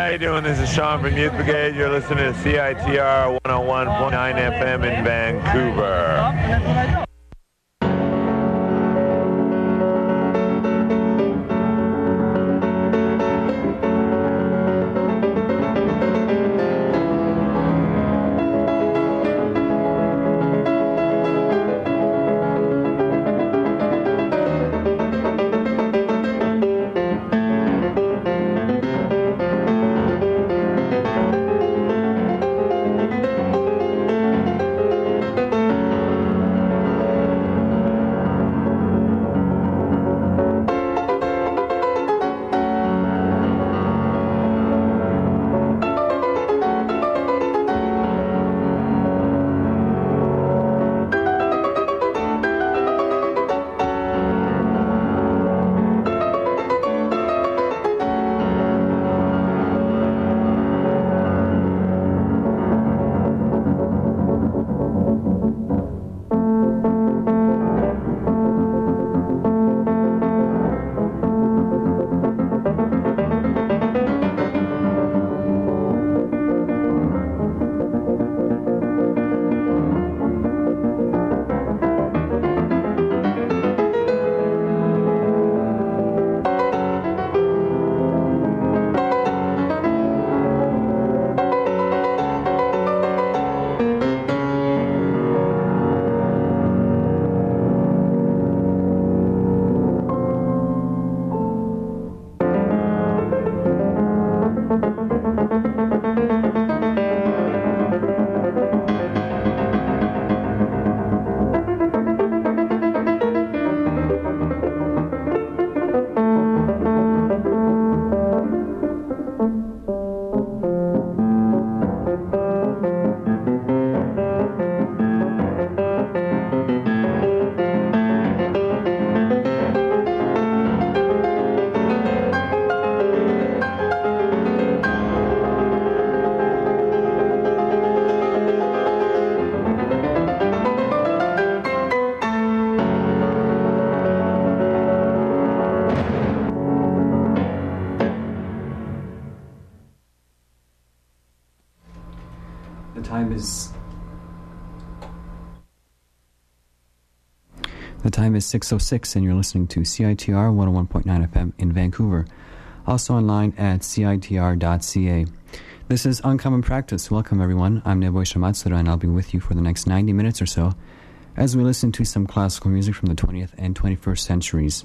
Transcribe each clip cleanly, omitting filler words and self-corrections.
you doing? This is Sean from Youth Brigade. You're listening to CITR 101.9 FM in Vancouver. The time is 6:06 and you're listening to CITR 101.9 FM in Vancouver. Also online at CITR.ca. This is Uncommon Practice. Welcome everyone. I'm Neboy Shamatsura and I'll be with you for the next 90 minutes or so as we listen to some classical music from the 20th and 21st centuries.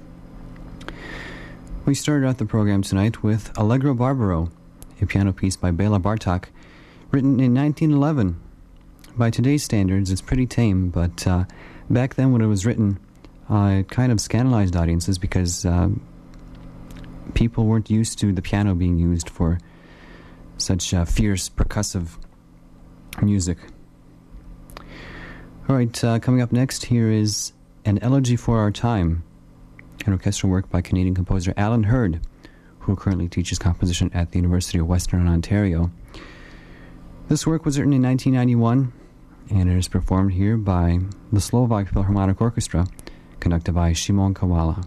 We started out the program tonight with Allegro Barbaro, a piano piece by Bela Bartok, written in 1911. By today's standards, it's pretty tame, but back then when it was written, it kind of scandalized audiences because people weren't used to the piano being used for such fierce, percussive music. All right, coming up next here is An Elegy for Our Time, an orchestral work by Canadian composer Alan Hurd, who currently teaches composition at the University of Western Ontario. This work was written in 1991, and it is performed here by the Slovak Philharmonic Orchestra, conducted by Szymon Kawala.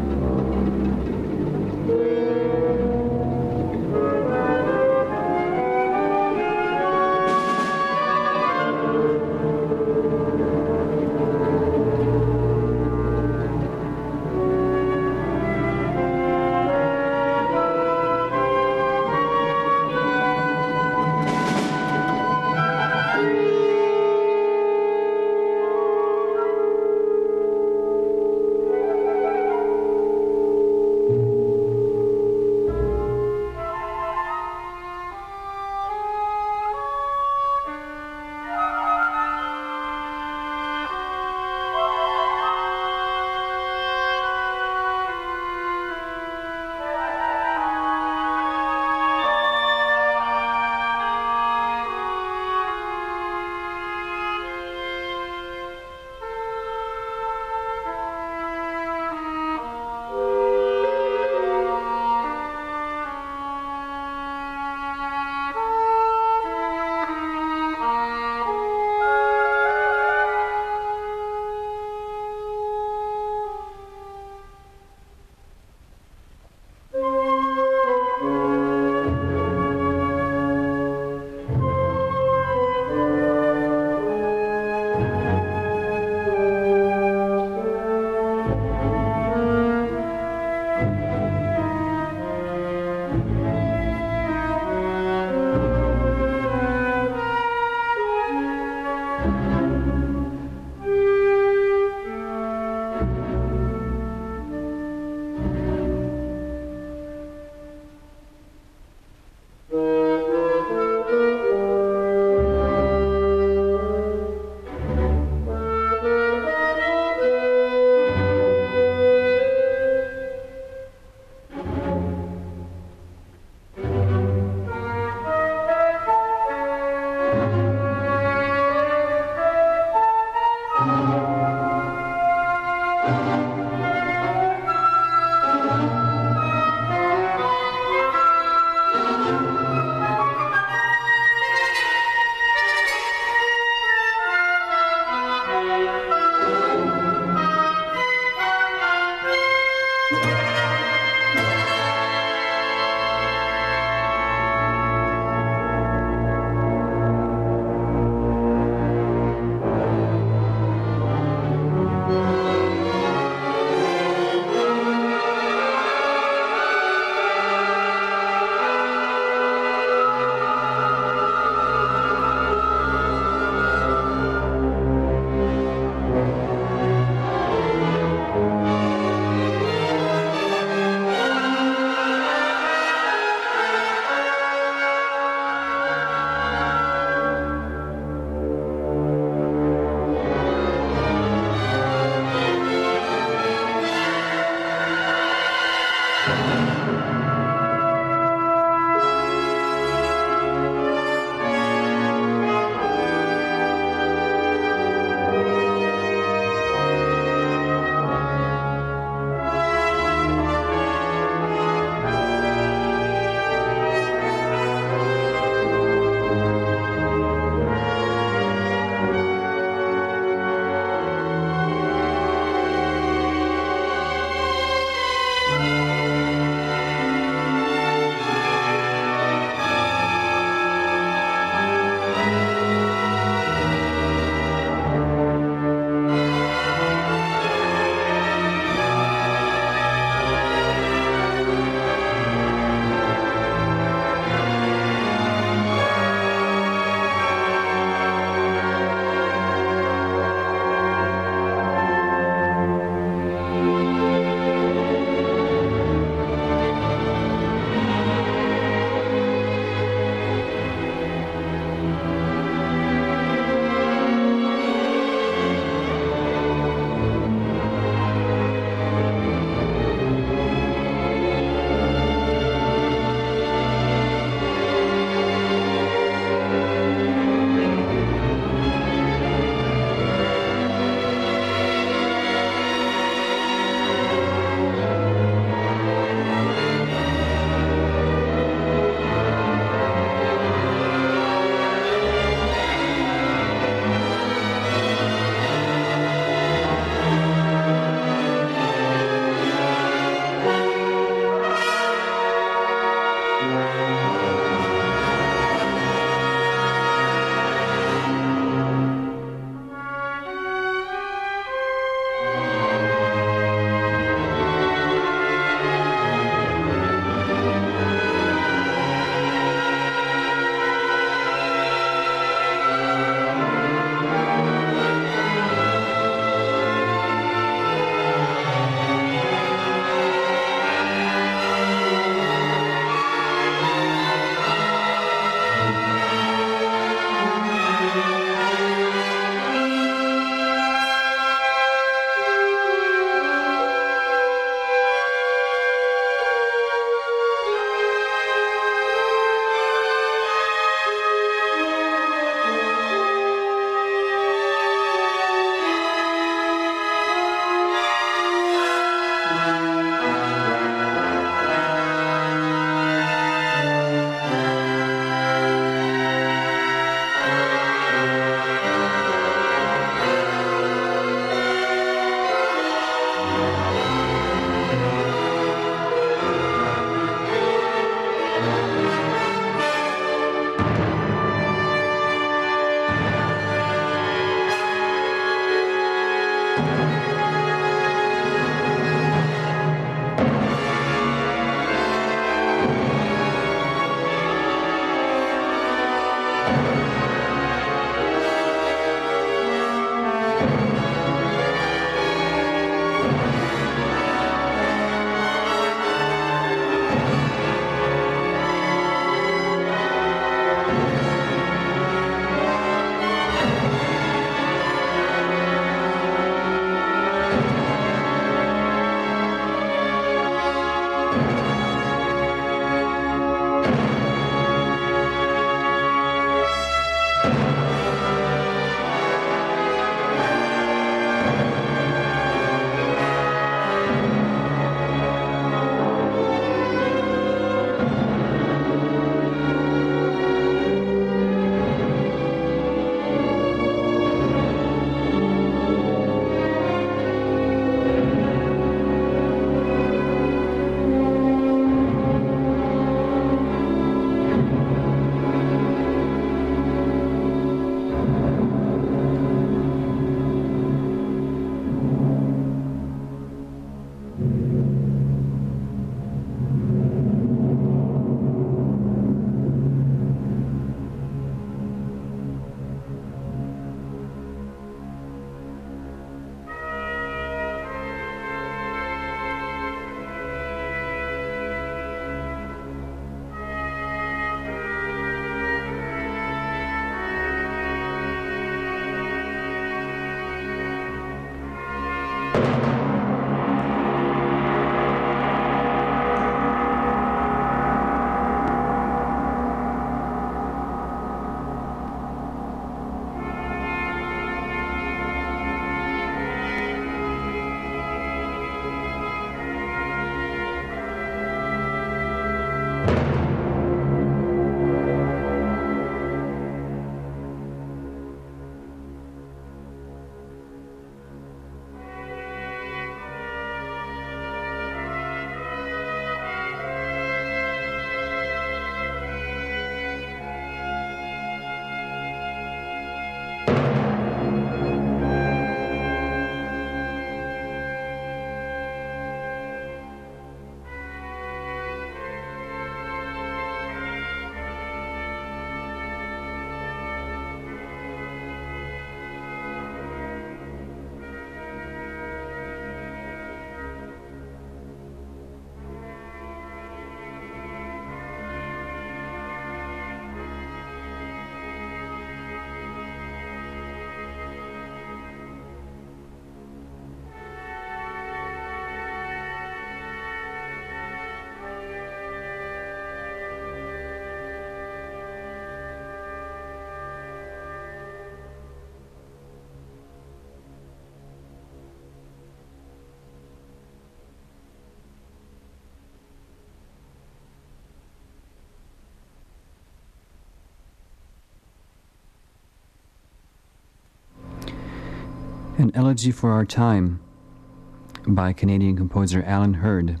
An Elegy for Our Time by Canadian composer Alan Hurd.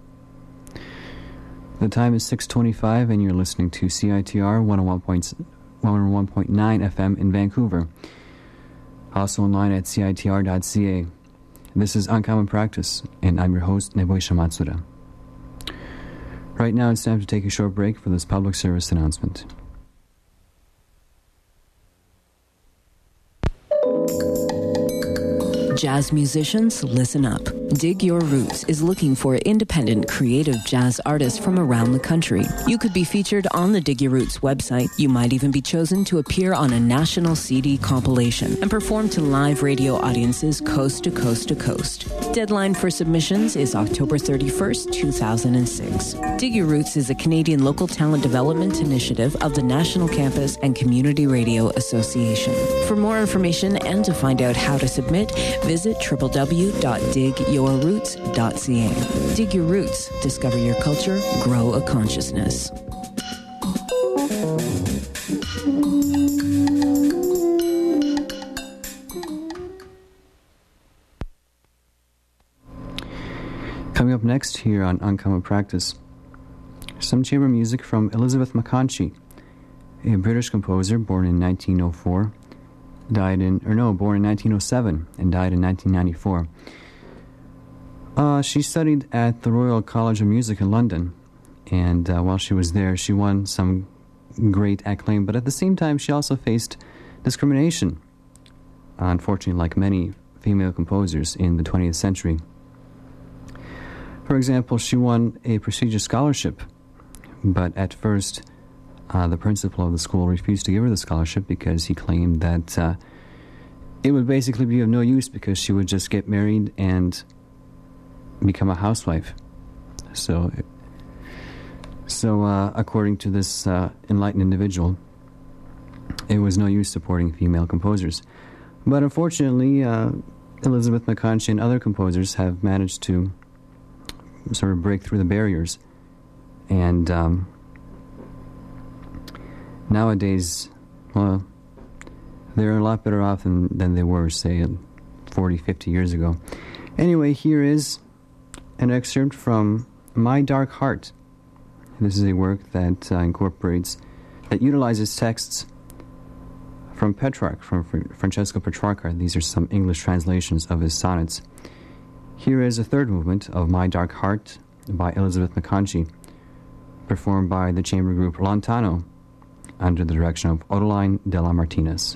The time is 6:25 and you're listening to CITR 101.9 FM in Vancouver. Also online at CITR.ca. This is Uncommon Practice, and I'm your host, Neboisha Matsuda. Right now it's time to take a short break for this public service announcement. Jazz musicians, listen up. Dig Your Roots is looking for independent, creative jazz artists from around the country. You could be featured on the Dig Your Roots website. You might even be chosen to appear on a national CD compilation and perform to live radio audiences coast to coast to coast. Deadline for submissions is October 31st, 2006. Dig Your Roots is a Canadian local talent development initiative of the National Campus and Community Radio Association. For more information and to find out how to submit, visit www.digyourroots.ca. Dig Your Roots. Discover your culture. Grow a consciousness. Coming up next here on Uncommon Practice, some chamber music from Elizabeth McConchie, a British composer born in 1904. Born in 1907 and died in 1994. She studied at the Royal College of Music in London, and while she was there, she won some great acclaim, but at the same time, she also faced discrimination, unfortunately, like many female composers in the 20th century. For example, she won a prestigious scholarship, but at first, the principal of the school refused to give her the scholarship because he claimed that it would basically be of no use because she would just get married and become a housewife. So according to this enlightened individual, it was no use supporting female composers. But unfortunately, Elizabeth McConchie and other composers have managed to sort of break through the barriers, and nowadays, well, they're a lot better off than they were, say, 40, 50 years ago. Anyway, here is an excerpt from My Dark Heart. This is a work that utilizes texts from Petrarch, from Francesco Petrarca. These are some English translations of his sonnets. Here is a third movement of My Dark Heart by Elizabeth McConchie, performed by the chamber group Lontano, under the direction of Odeline de la Martinez.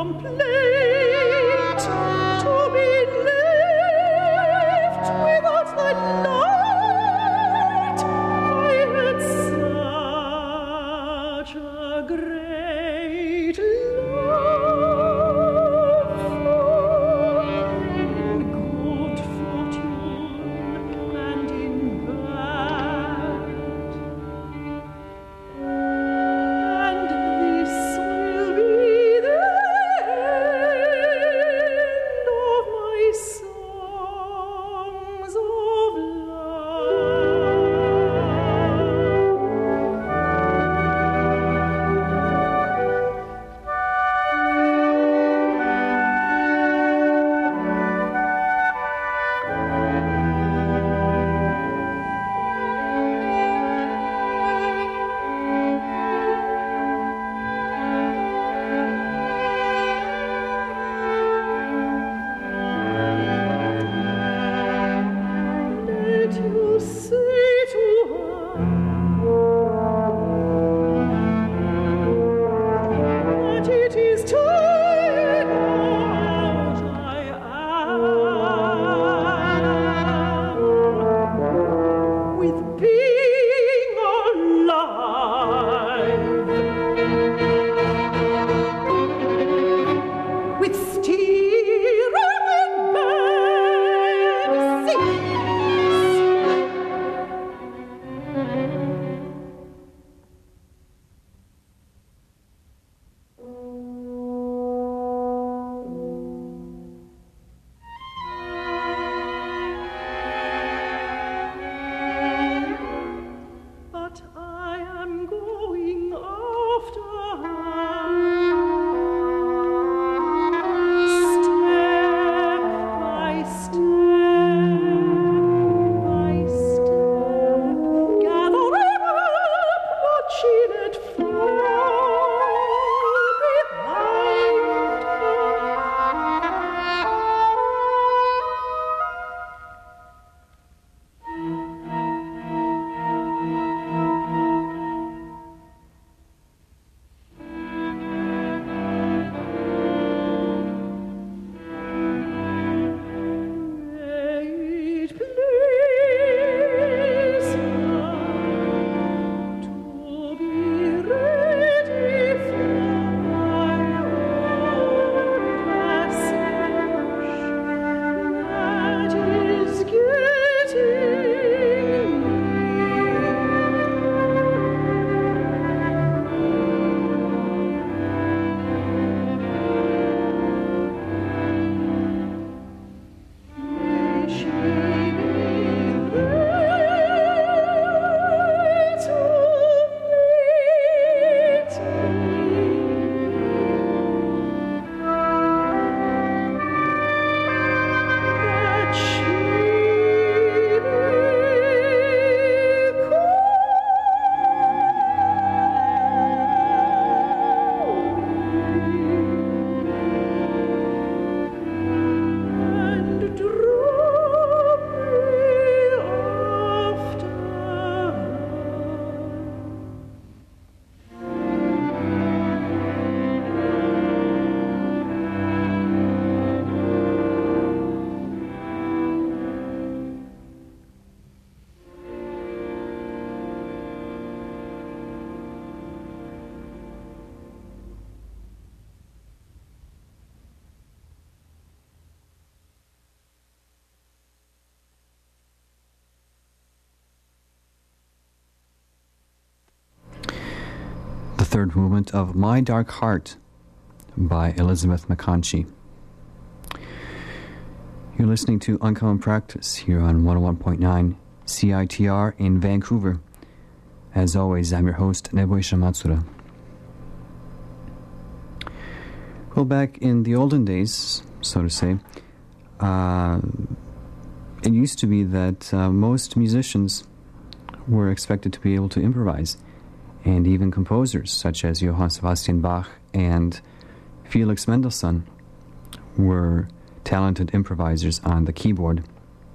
third movement of My Dark Heart by Elizabeth McConchie. You're listening to Uncommon Practice here on 101.9 CITR in Vancouver. As always, I'm your host, Nobuhisa Matsura. Well, back in the olden days, so to say, it used to be that most musicians were expected to be able to improvise, and even composers such as Johann Sebastian Bach and Felix Mendelssohn were talented improvisers on the keyboard.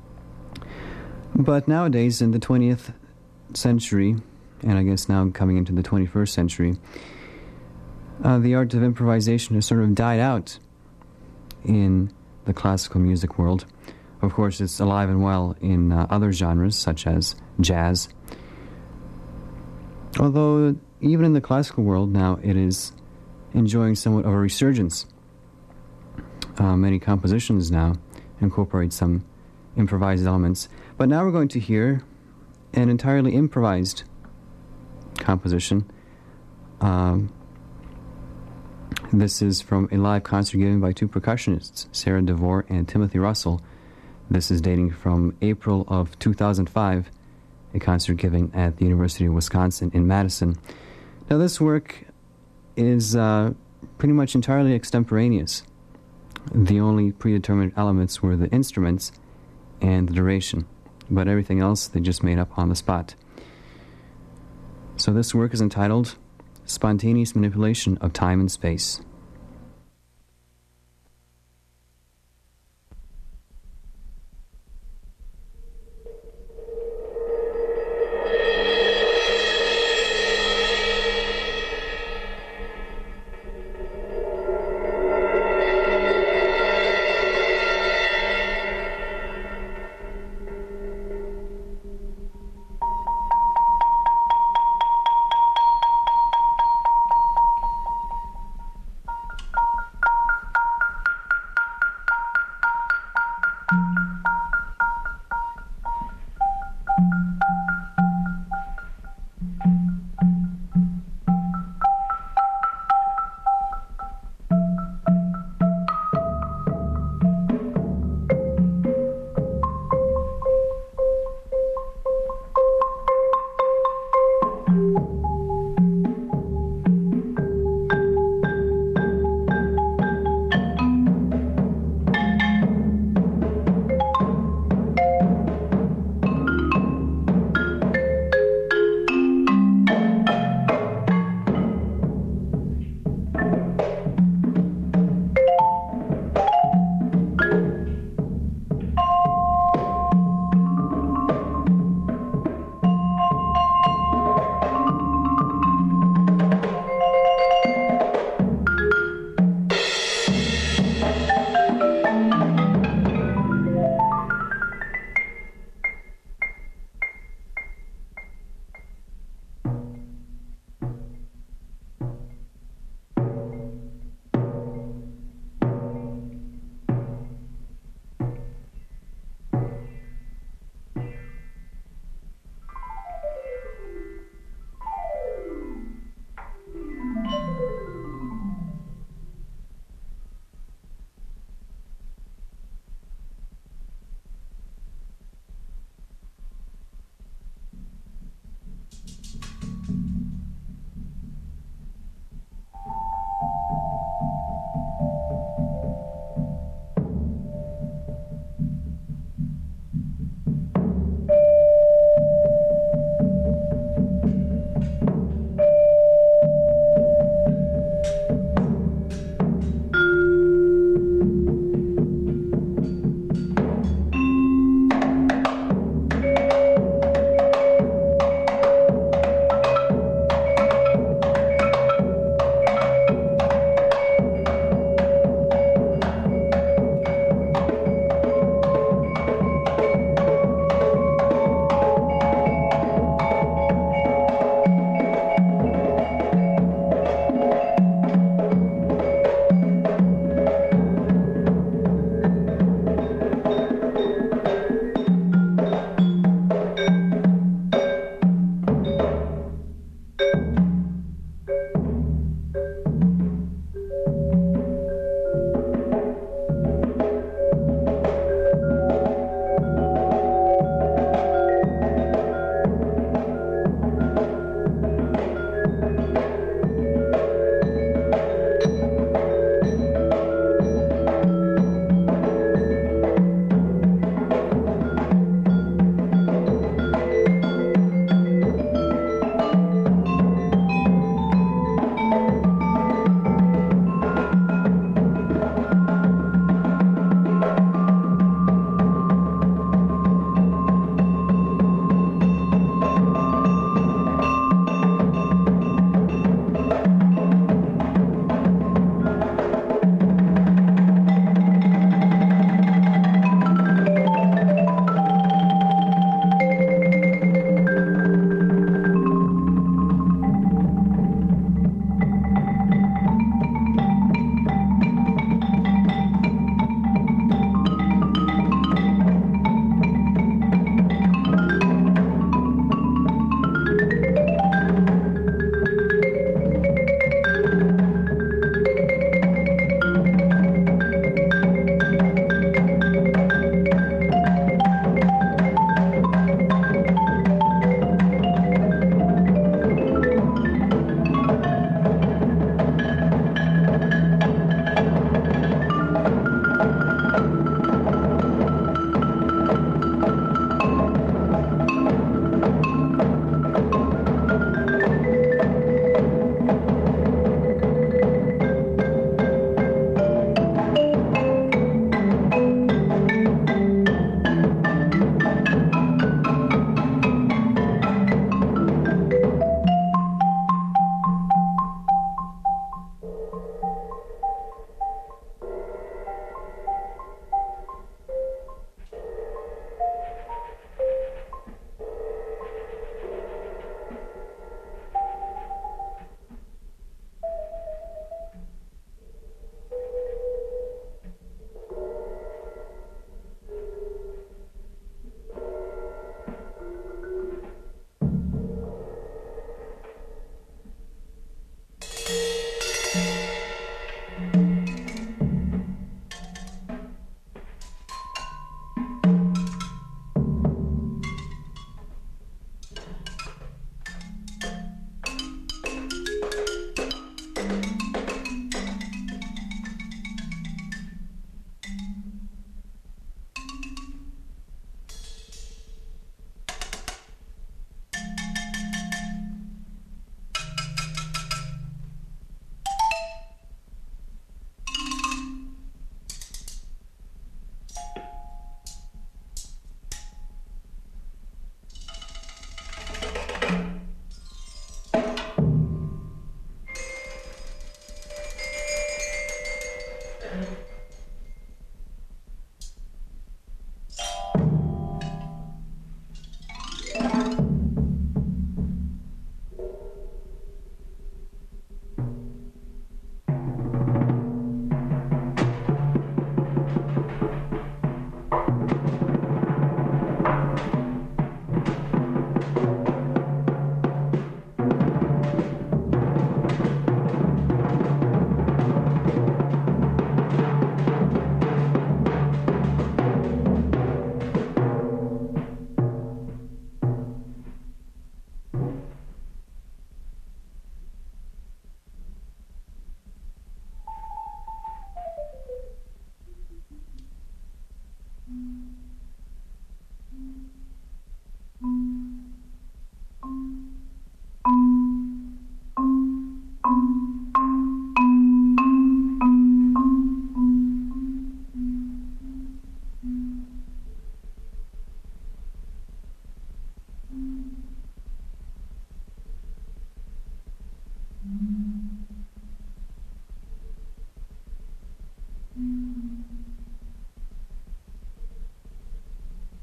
But nowadays, in the 20th century, and I guess now coming into the 21st century, the art of improvisation has sort of died out in the classical music world. Of course, it's alive and well in other genres, such as jazz. Although, even in the classical world now, it is enjoying somewhat of a resurgence. Many compositions now incorporate some improvised elements. But now we're going to hear an entirely improvised composition. This is from a live concert given by two percussionists, Sarah DeVore and Timothy Russell. This is dating from April of 2005, a concert given at the University of Wisconsin in Madison. Now this work is pretty much entirely extemporaneous. The only predetermined elements were the instruments and the duration, but everything else they just made up on the spot. So this work is entitled Spontaneous Manipulation of Time and Space.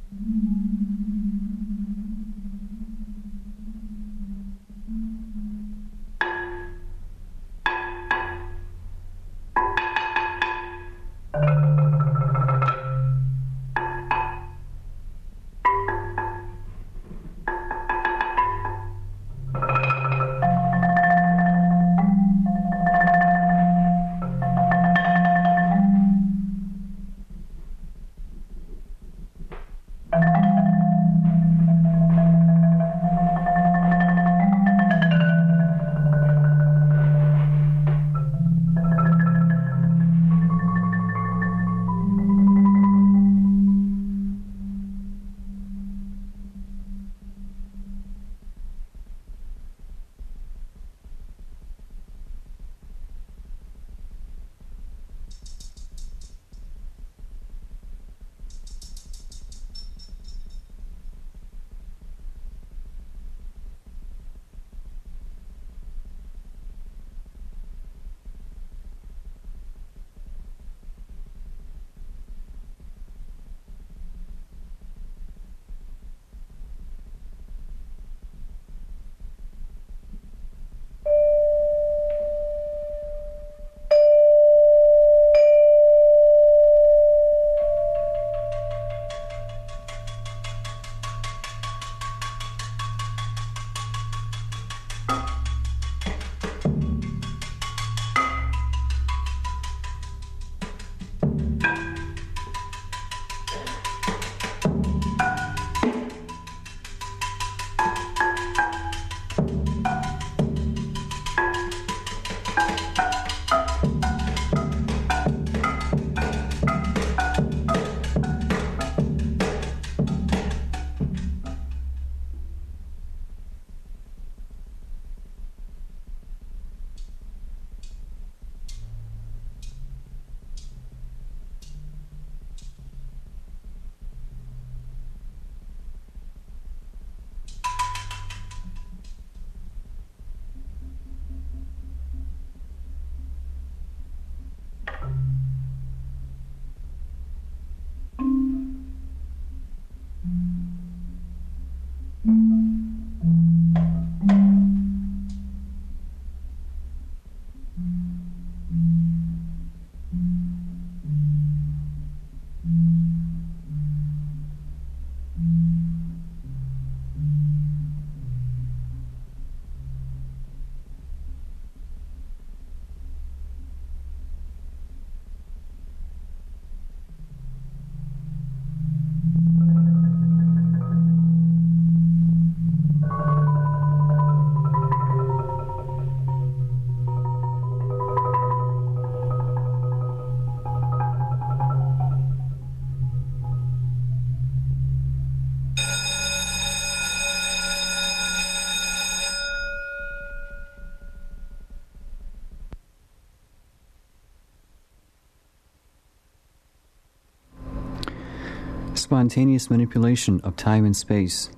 Spontaneous manipulation of time and space,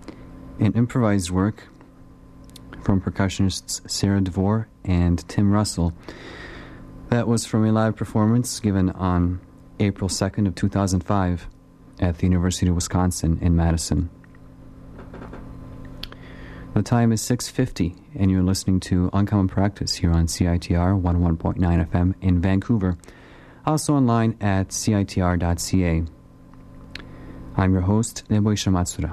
an improvised work from percussionists Sarah DeVore and Tim Russell. That was from a live performance given on April 2nd of 2005 at the University of Wisconsin in Madison. The time is 6:50, and you're listening to Uncommon Practice here on CITR 101.9 FM in Vancouver, also online at citr.ca. I'm your host, Neboisha Matsura.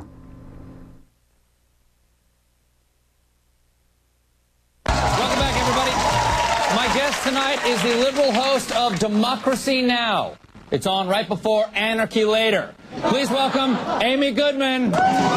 Welcome back, everybody. My guest tonight is the liberal host of Democracy Now! It's on right before Anarchy Later. Please welcome Amy Goodman.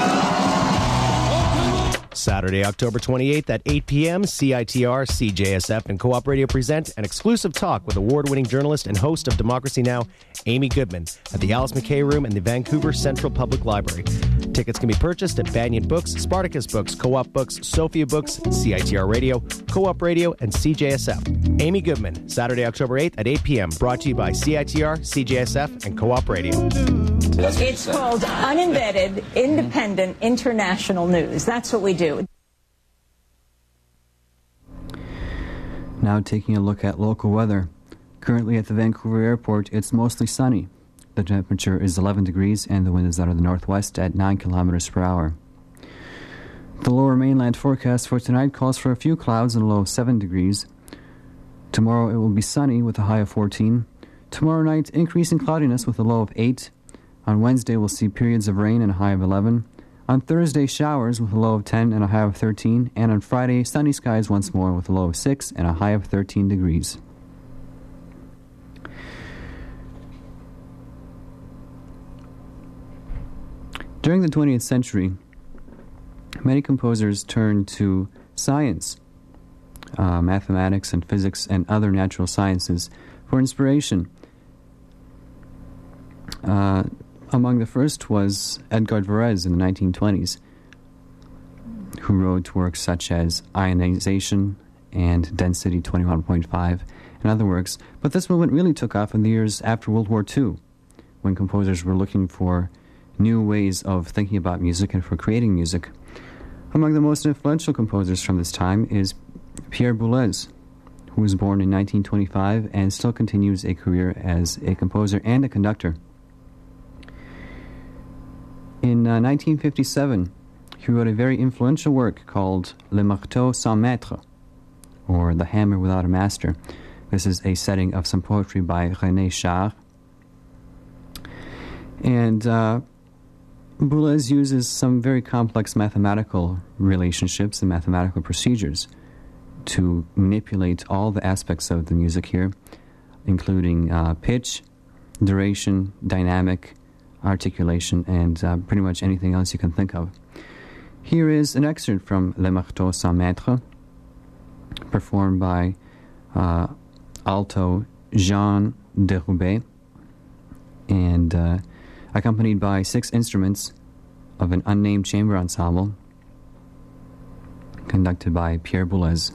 Saturday, October 28th at 8 p.m., CITR, CJSF, and Co-op Radio present an exclusive talk with award-winning journalist and host of Democracy Now!, Amy Goodman, at the Alice McKay Room in the Vancouver Central Public Library. Tickets can be purchased at Banyan Books, Spartacus Books, Co-op Books, Sophia Books, CITR Radio, Co-op Radio, and CJSF. Amy Goodman, Saturday, October 8th at 8 p.m., brought to you by CITR, CJSF, and Co-op Radio. It's called Unembedded, Independent, International News. That's what we do. Now taking a look at local weather. Currently at the Vancouver airport, it's mostly sunny. The temperature is 11 degrees and the wind is out of the northwest at 9 kilometers per hour. The lower mainland forecast for tonight calls for a few clouds and a low of 7 degrees. Tomorrow it will be sunny with a high of 14. Tomorrow night, increasing cloudiness with a low of 8. On Wednesday, we'll see periods of rain and a high of 11. On Thursday, showers with a low of 10 and a high of 13. And on Friday, sunny skies once more with a low of 6 and a high of 13 degrees. During the 20th century, many composers turned to science, mathematics and physics and other natural sciences for inspiration. Among the first was Edgard Varese in the 1920s, who wrote works such as Ionization and Density 21.5 and other works. But this movement really took off in the years after World War II, when composers were looking for new ways of thinking about music and for creating music. Among the most influential composers from this time is Pierre Boulez, who was born in 1925 and still continues a career as a composer and a conductor. In 1957, he wrote a very influential work called Le Marteau sans Maître, or The Hammer Without a Master. This is a setting of some poetry by René Char. And Boulez uses some very complex mathematical relationships and mathematical procedures to manipulate all the aspects of the music here, including pitch, duration, dynamic, articulation, and pretty much anything else you can think of. Here is an excerpt from Le Marteau sans Maître, performed by alto Jean Deroubet, and accompanied by 6 instruments of an unnamed chamber ensemble conducted by Pierre Boulez.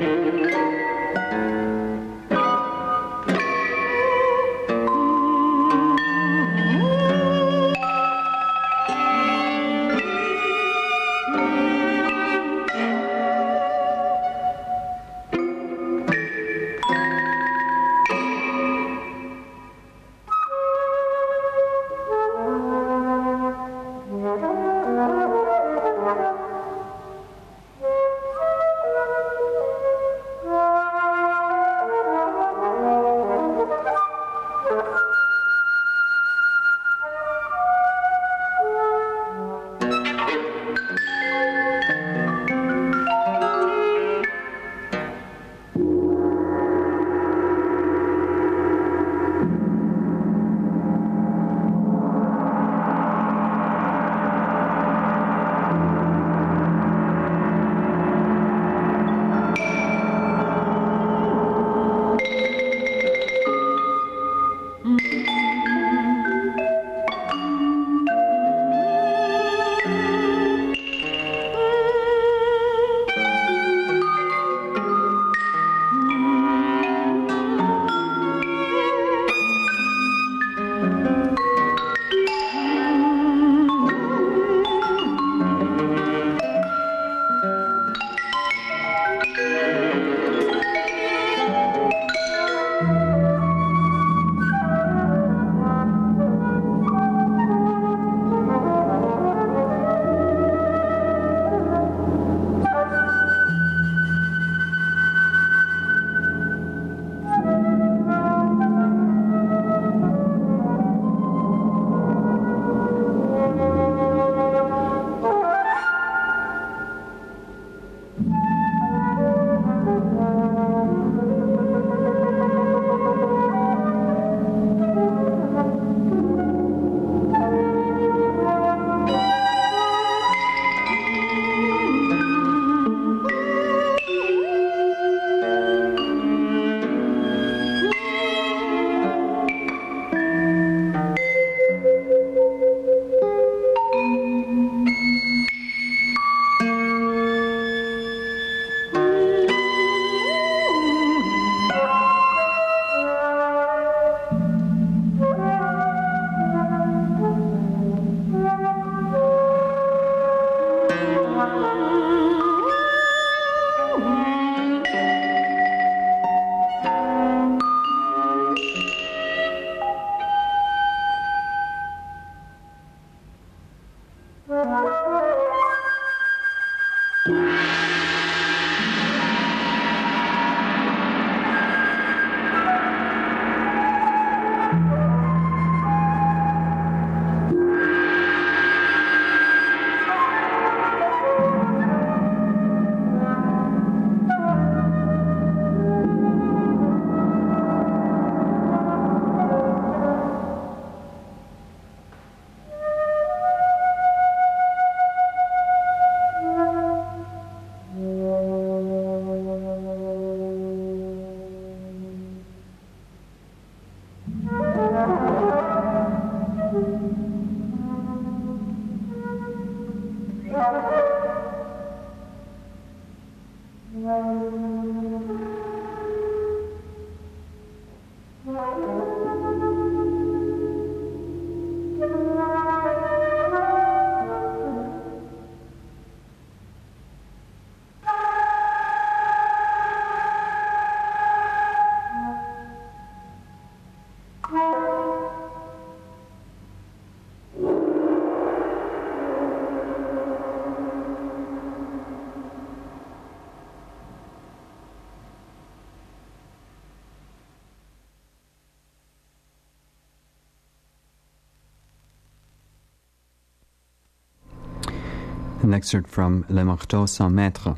An excerpt from Le Marteau sans Maître,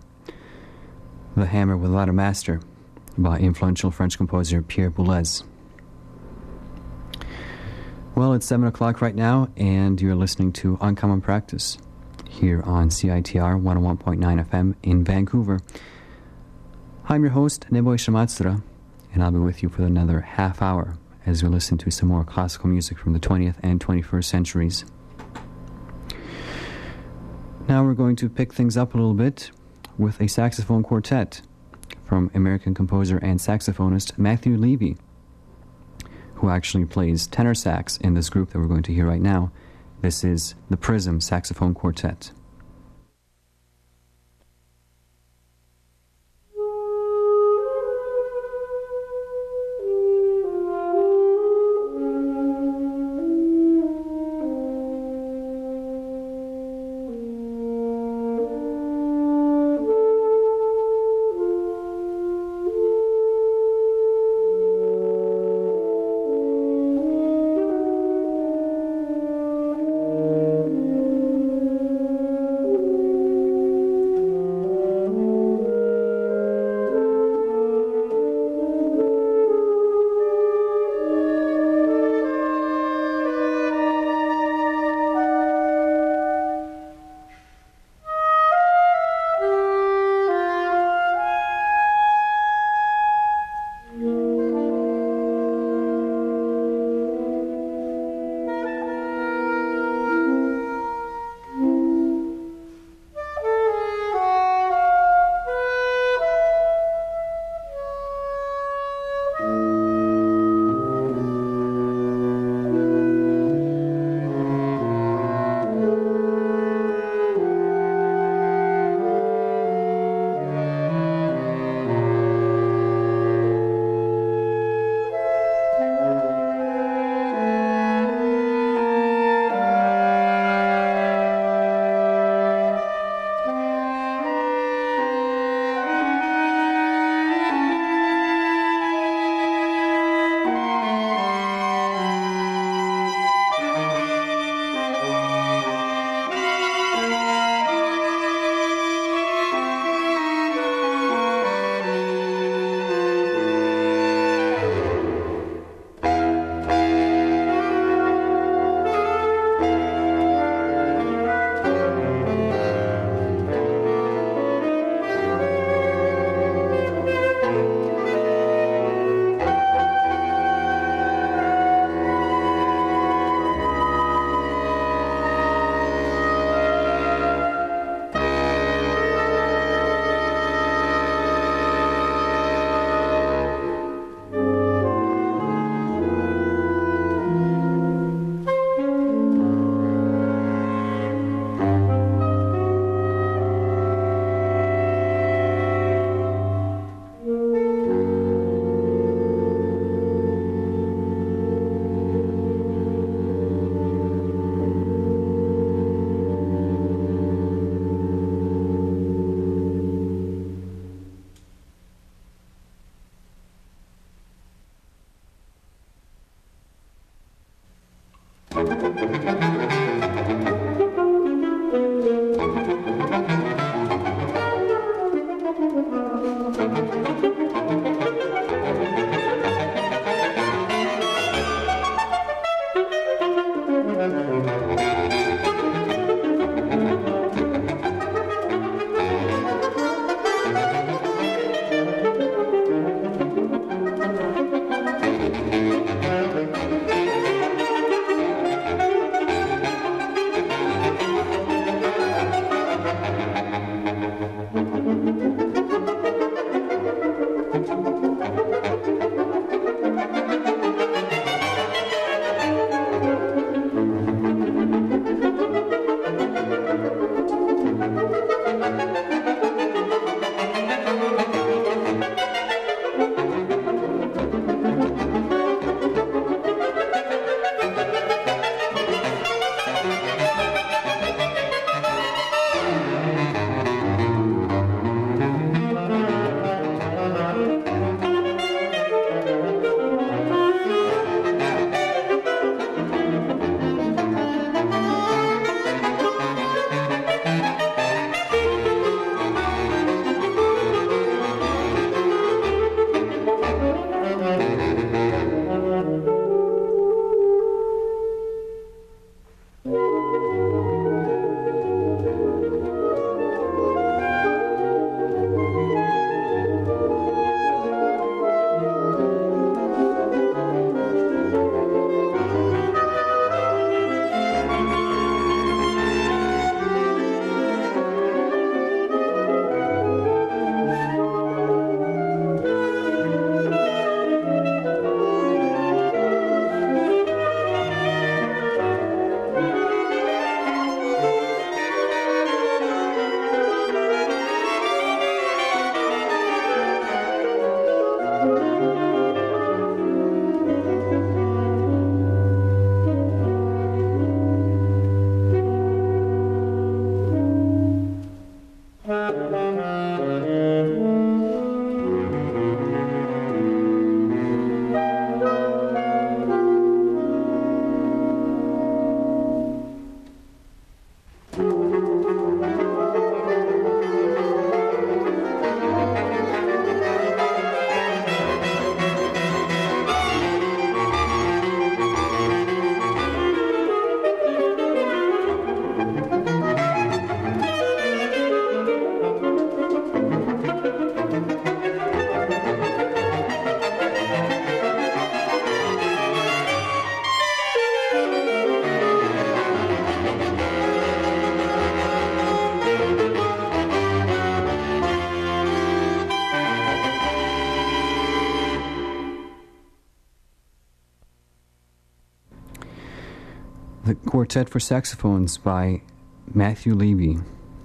The Hammer Without a Master, by influential French composer Pierre Boulez. Well, it's 7 o'clock right now, and you're listening to Uncommon Practice here on CITR 101.9 FM in Vancouver. I'm your host, Neboy Shamatsura, and I'll be with you for another half hour as we listen to some more classical music from the 20th and 21st centuries. Now we're going to pick things up a little bit with a saxophone quartet from American composer and saxophonist Matthew Levy, who actually plays tenor sax in this group that we're going to hear right now. This is the Prism Saxophone Quartet. the Quartet for Saxophones by Matthew Levy.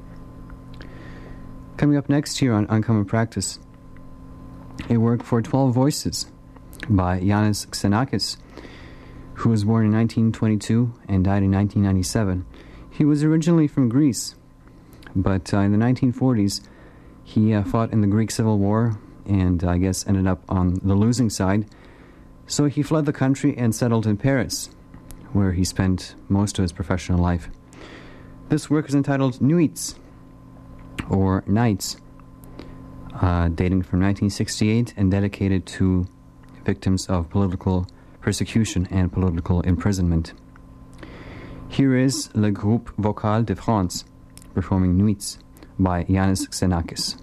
Coming up next here on Uncommon Practice, a work for 12 voices by Yanis Xenakis, who was born in 1922 and died in 1997. He was originally from Greece, but in the 1940s, he fought in the Greek Civil War and I guess ended up on the losing side. So he fled the country and settled in Paris, where he spent most of his professional life. This work is entitled Nuits, or Nights, dating from 1968 and dedicated to victims of political persecution and political imprisonment. Here is Le Groupe Vocal de France performing Nuits by Yanis Xenakis.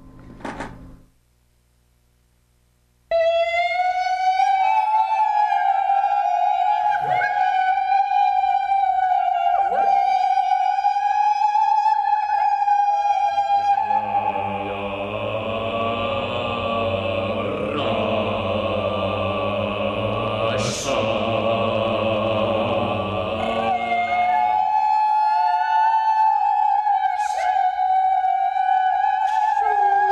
Shoo!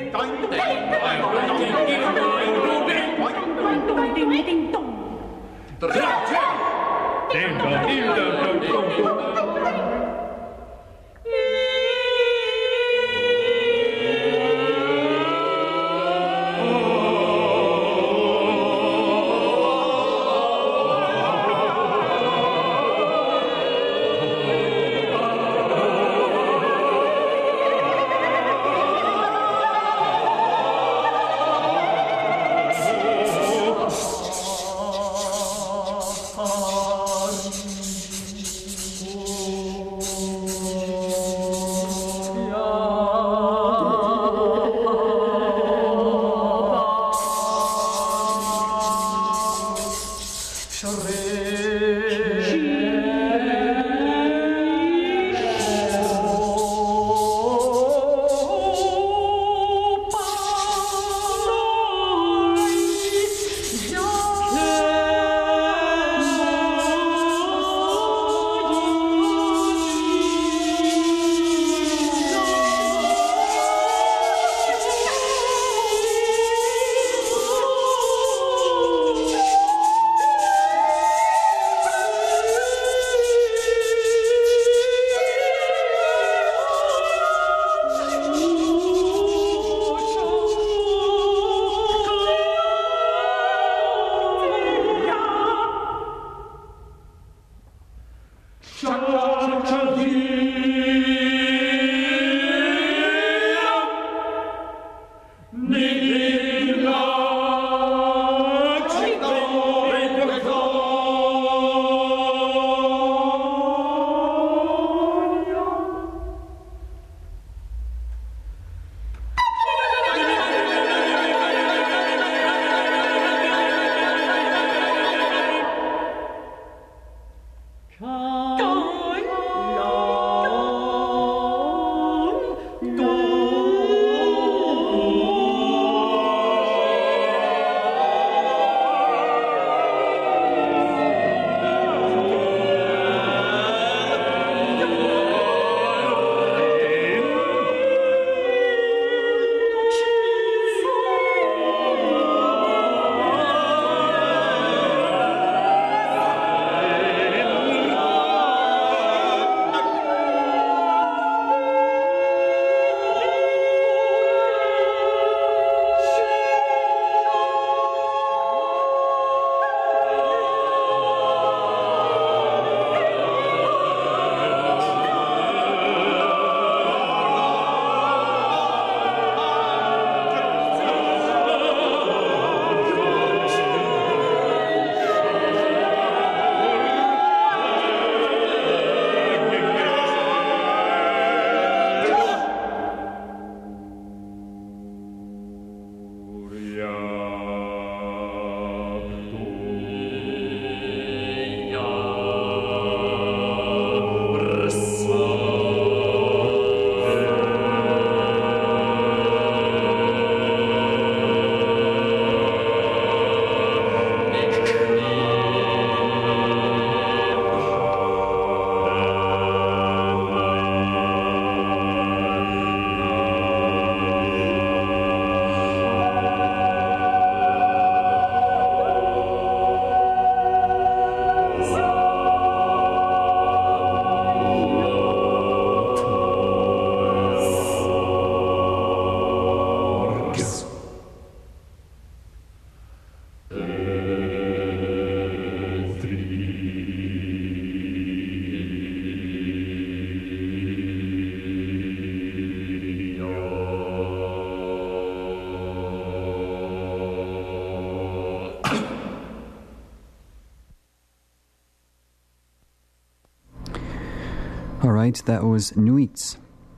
All right, that was Nuits,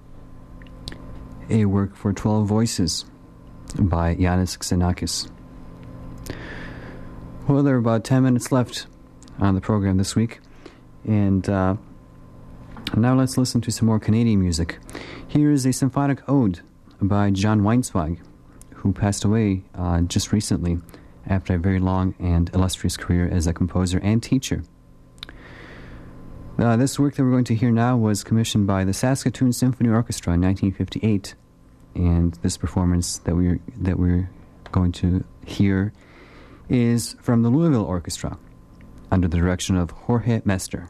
a work for 12 voices by Yanis Xenakis. Well, there are about 10 minutes left on the program this week, and now let's listen to some more Canadian music. Here is a symphonic ode by John Weinswag, who passed away just recently after a very long and illustrious career as a composer and teacher. This work that we're going to hear now was commissioned by the Saskatoon Symphony Orchestra in 1958 and this performance that we're going to hear is from the Louisville Orchestra under the direction of Jorge Mester.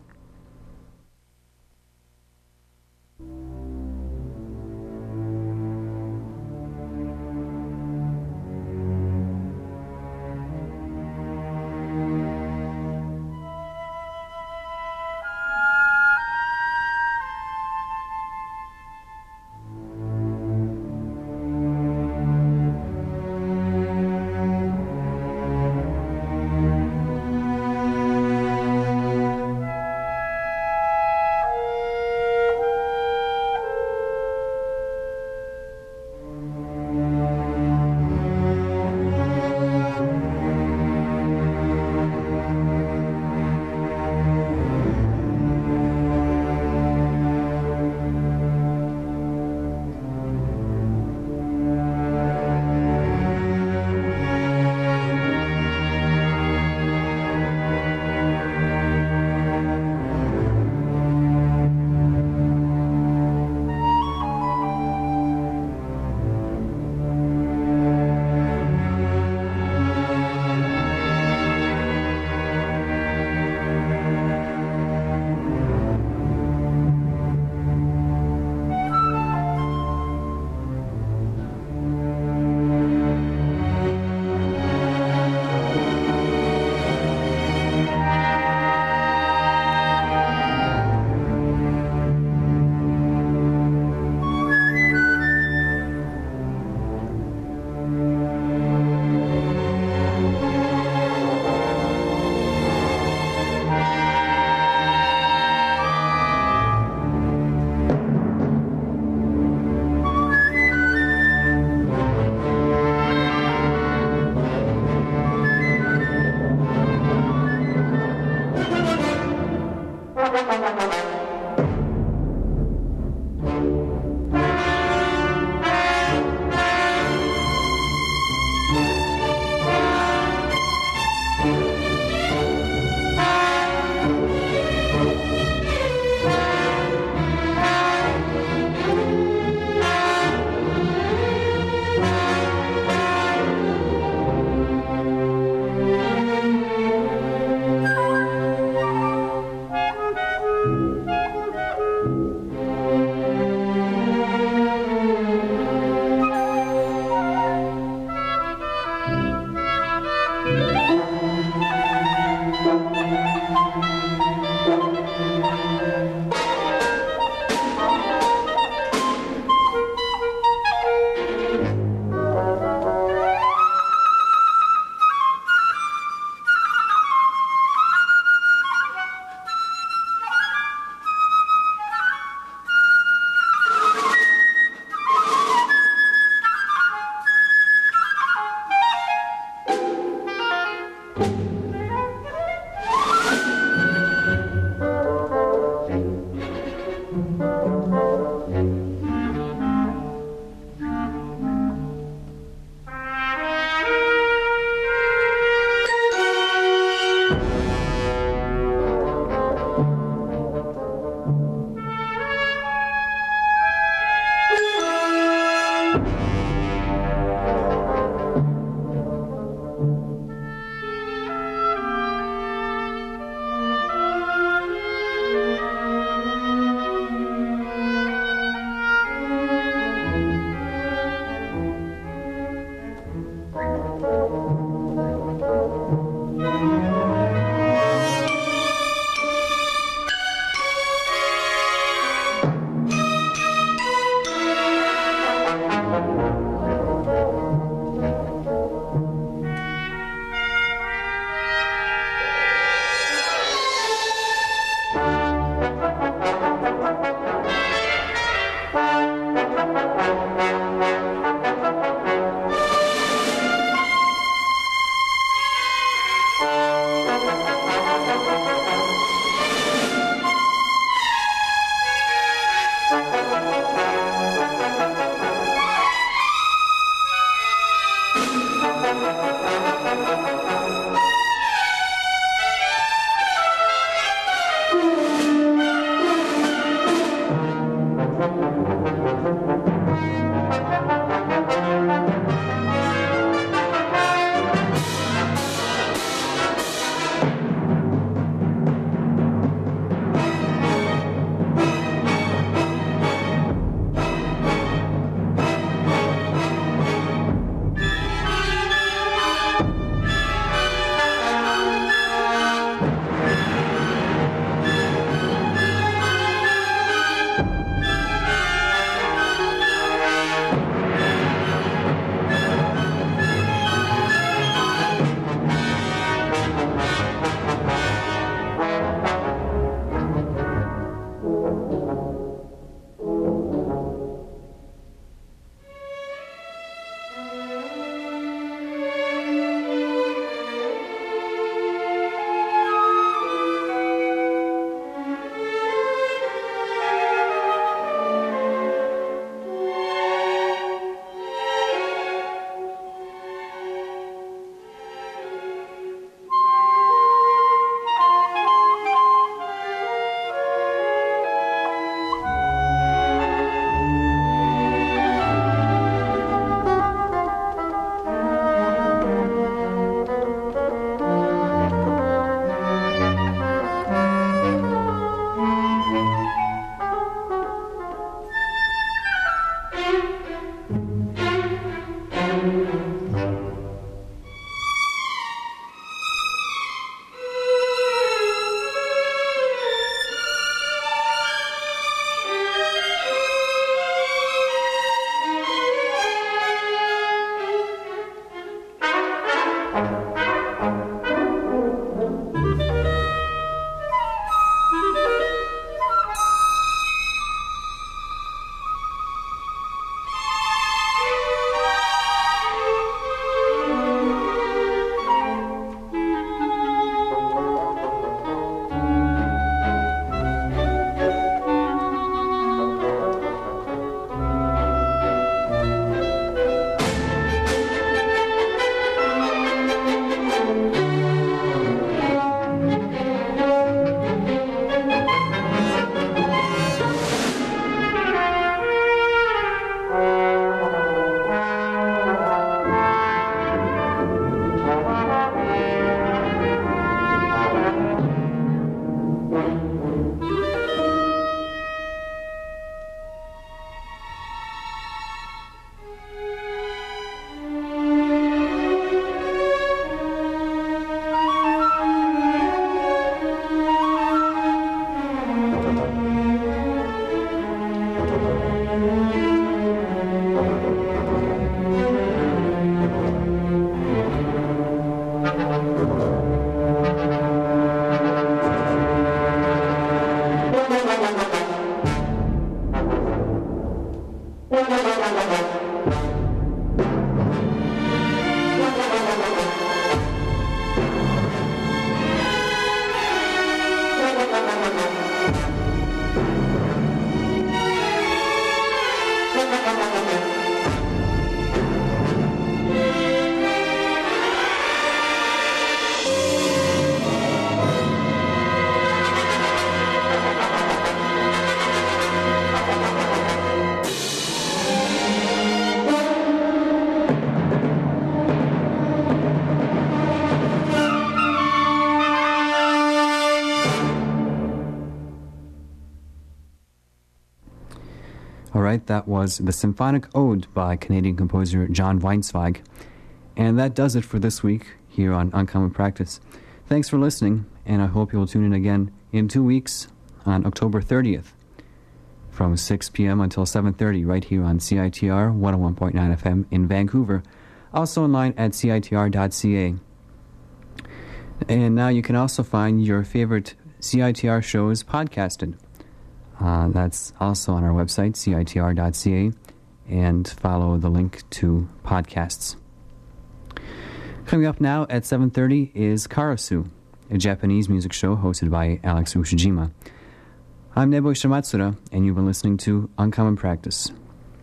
That was the Symphonic Ode by Canadian composer John Weinzweig. And that does it for this week here on Uncommon Practice. Thanks for listening, and I hope you will tune in again in 2 weeks on October 30th from 6 p.m. until 7:30 right here on CITR 101.9 FM in Vancouver, also online at CITR.ca. And now you can also find your favorite CITR shows podcasted. That's also on our website, CITR.ca, and follow the link to podcasts. Coming up now at 7:30 is Karasu, a Japanese music show hosted by Alex Ushijima. I'm Nebo Shimatsura, and you've been listening to Uncommon Practice.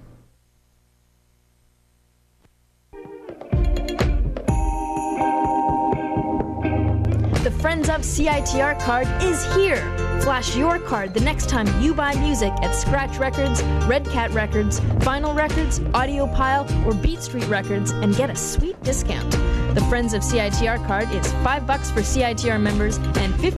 The Friends of CITR card is here! Flash your card the next time you buy music at Scratch Records, Red Cat Records, Vinyl Records, Audiopile, or Beat Street Records and get a sweet discount. The Friends of CITR card is $5 for CITR members and $50